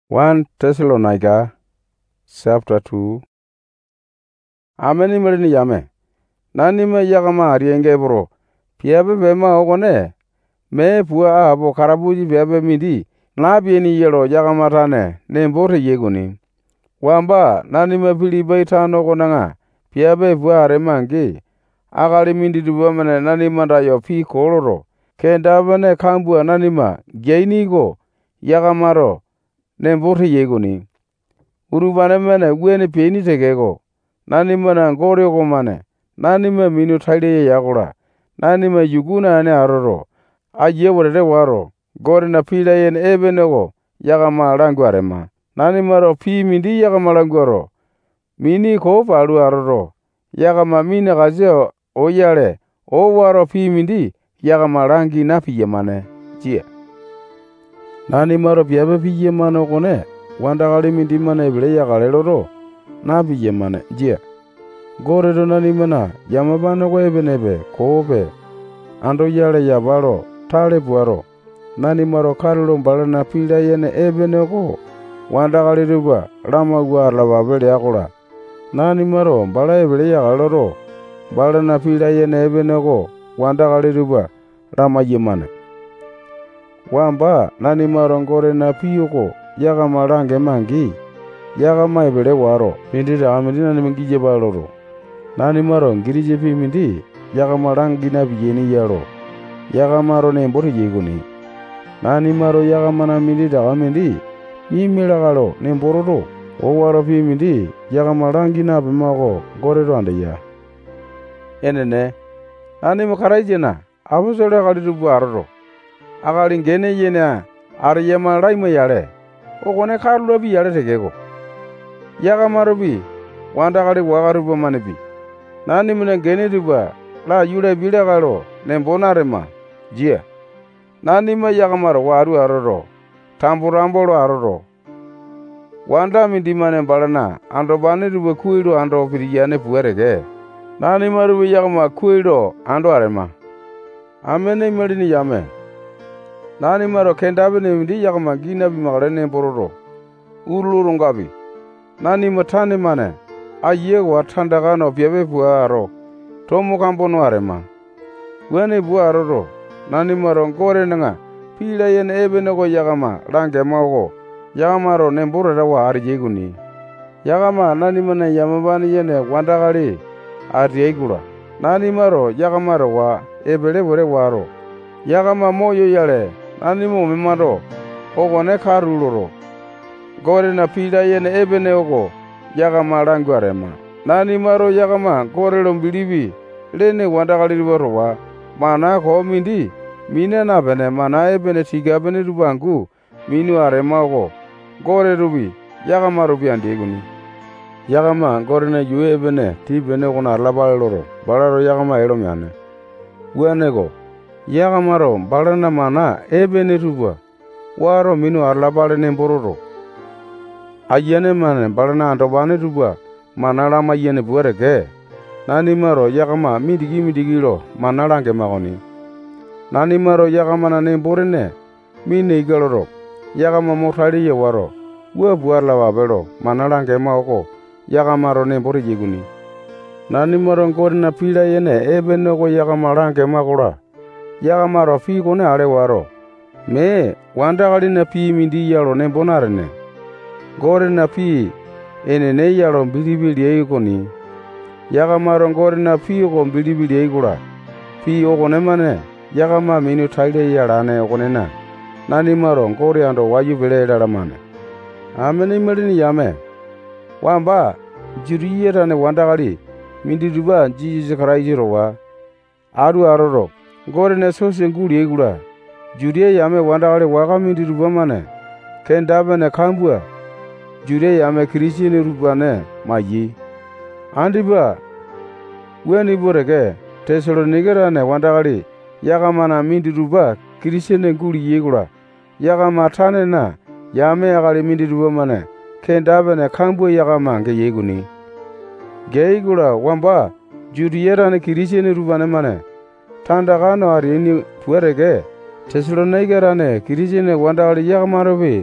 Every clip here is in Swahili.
1 Thessalonica chapter 2. Ameni merini yame. Nani me yagama arienge bro. Piabe bema ogone. Me pua abo karabuji piabe midi. Na bieni yelo yagama tane. Nembore yeguni. Wamba nani me pili baitano ogonanga. Piabe pua aremangi. Agari mindi dubamane nani manda yo pi koloro. Kendabane kambua nani ma. Gainigo. Yagamaro. Nembore yeguni. Urubane mene ueni pieni tegego. Nani mana gore go mane. Nani me minu taide yagora. Nani me yuguna ane aroro. Aye wore waro. Gore na pila yen ebenego. Yagama rangu arema. Nani maro pi mindi yagama rangu aro. Mini ko paru aroro. Yagama mine gazeo oyare. O waro pi mindi. Yagama rangi na piye mane. Jia. Nani maro piabe piye mane kone. Wandagari mindi mane bile yagare loro. Na piye mane. Jia. Gore do nani mana. Yamabane ko ebenebe. Kobe. Ando yale yabaro. Tale buaro. Nani maro karlo balana pila yene ebenego. Wandagari ruba. Rama guar lava bele yakura. Nani maro bala ebele yagare loro. Balana pila yene ebenego. Wandagari ruba. Rama yemane. Wamba nani maro ngore na piyoko yagama range mangi yagama ebele waro pindi da amindi nani mangije baloro nani maro ngirije pi mindi yagama rangi na biyeni yaro yagama ro ne mbori yeguni nani maro yagama na mindi da amindi mi milagalo ne mborodo o waro pi mindi yagama rangi na bimago gore do ande ya enene nani makaraijena abusole galidu aroro Agali ngene yena ariyama raimo yare. Ogone karlo bi yare tegego. Yaga marubi. Wanda gali wagarubo manebi. Nani mune ngene duba. La yule bile galo. Nembonarema. Jia. Nani ma yaga maro waru aroro. Tamburambolo aroro. Wanda mindimane balana. Ando bane duba kuido ando piriyane puerege. Nani marubi yaga ma kuido ando arema. Amene merini yame. Nani maro kendabe ne mindi yagama gina bi magare ne bororo. Urulu ngabi. Nani matane mane. Aye wa tandaga no piabe buaro. Tomo kambono arema. Wene buaro. Nani maro ngore nga. Pila yen ebe nego yagama range mago. Yagama ro ne borore wa arjeguni. Yagama nani mane yamabani yene wandagari arjegura. Nani maro yagama ro wa ebele bore waro. Yagama moyo yale. Nani mo memaro. Ogone karuloro. Gore na pila yene ebene ogo. Yagama rangu arema. Nani maro yagama gore lombilibi. Lene wandagari ribaro wa. Mana ko mindi. Mine na bene mana ebene tiga bene rubangu. Minu arema ogo. Gore rubi. Yagama rubi andiguni. Yagama gore na yue ebene. Ti bene gona labale loro. Balaro yagama elomyane. Wenego. Yagamaro balana mana ebene ruba waro minu arlabale ne bororo ayene mane balana andobane ruba manala mayene buerege nani maro yagama midigi lo manalange magoni nani maro yagama na ne borene mine igaloro yagama motali ye waro we buarla wabelo manalange mago yagamaro ne bori yeguni nani maro ngorina pila yene ebene go yagama lange magora Yagama ro fi kone are waro. Me wanda gali na pi mindi yalo ne bonare ne. Gore na pi ene ne yalo bilibili e koni. Yagama ro gore na pi ko bilibili e gura. Pi o kone mane yagama minu taide yala ne kone na. Nani maro gore ando wayu bele dara mane. Ameni merini yame. Wamba jiri yera ne wanda gali mindi duba jiji karaijiro wa. Aru aroro. Gore ne sose nguri egura. Juriye yame wandagale waga mindi rubamane. Kendabe ne kambua. Juriye yame kirisi ne rubane mayi. Andiba. Weni borege. Tesoro nigera ne wandagale. Yaga mana mindi ruba. Kirisi ne nguri egura. Yaga matane na. Yame yagale mindi rubamane. Kendabe ne kambua yaga mange yeguni. Ge egura wamba. Juriye ne kirisi ne rubane mane. Tandagano arini puerege. Tesoro negerane kirijine wandagari yagamarobe.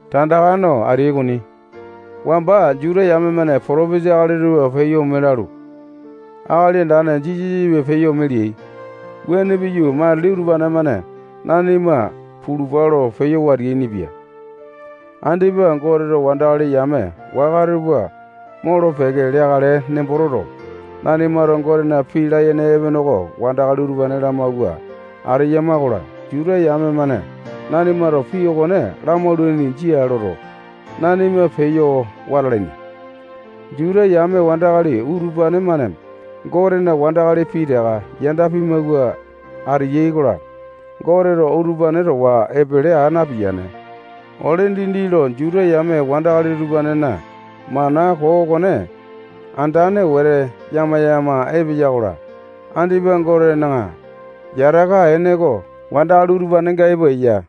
Tandakano ariguni. Wamba jure yamemane profesi agaliru feyo melaru. Agali ndane jiji feyo meli. Wene biyu ma liru banamane nanima puluvaro feyo warini bia. Andiba ngorero wandali yame wagariba moro fege liagale nembororo. Nanima rongore na pila yene ebenogo wandaliru banela magua. Ari yamagora jure yamemane nanima ro fiyo gone ramoduni jiaroro. Nanima feyo waraleni. Jure yame wandali urubane manem. Gore na wandali pidega yandapi magua ari yegora. Gore ro urubane ro wa ebele anabiane. Olendindilo jure yame wandali rubane na mana gone andane were yama ebiyagora. Andi bangore na yaraga enego wandali rubane ga eboya.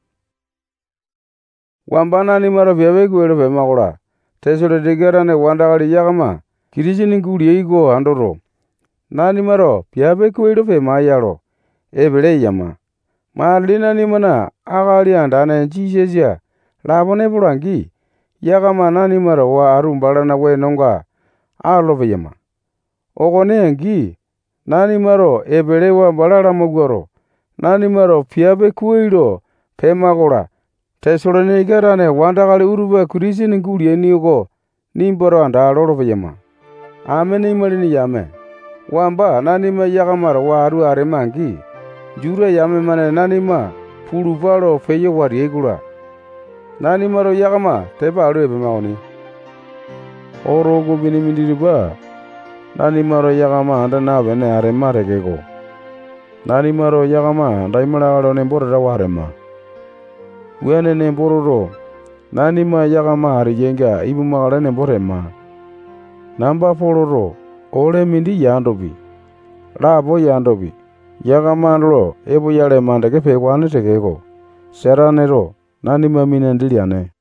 Wambana ni maro bebe gwero be magora. Tesore degerane wandali yagama kirijini nguri ego andoro. Nani maro piabe kwero fe mayaro ebele yama. Malina ni mana agali andane jisezia labone burangi yagama nani maro wa arumbala na we nonga alobe yama. Ogone angi nani maro ebele wa balala mogoro. Nani maro piabe kwero pe magora. Tesore negerane wandagali uruba kurijini nguri enigo nimboro anda alobe yama. Ameni malini yame. Wamba nanima yagamara waru aremangi. Jure yame mane nanima puluvaro feyo wariegura. Nanimaro yagama teba aru ebe maoni. Orogo bini mindiriba. Nanimaro yagama anda na bene aremare gego. Nanimaro yagama daimara alo nemboro rawarema. Wene nembororo. Nanima yagama ariyenga ibu magara nemborema. Namba pororo. Ole mindi yandobi. Rabo yandobi. Yagamandro ebo yale mandage pe wane tegego. Seranero nanima minendiliane.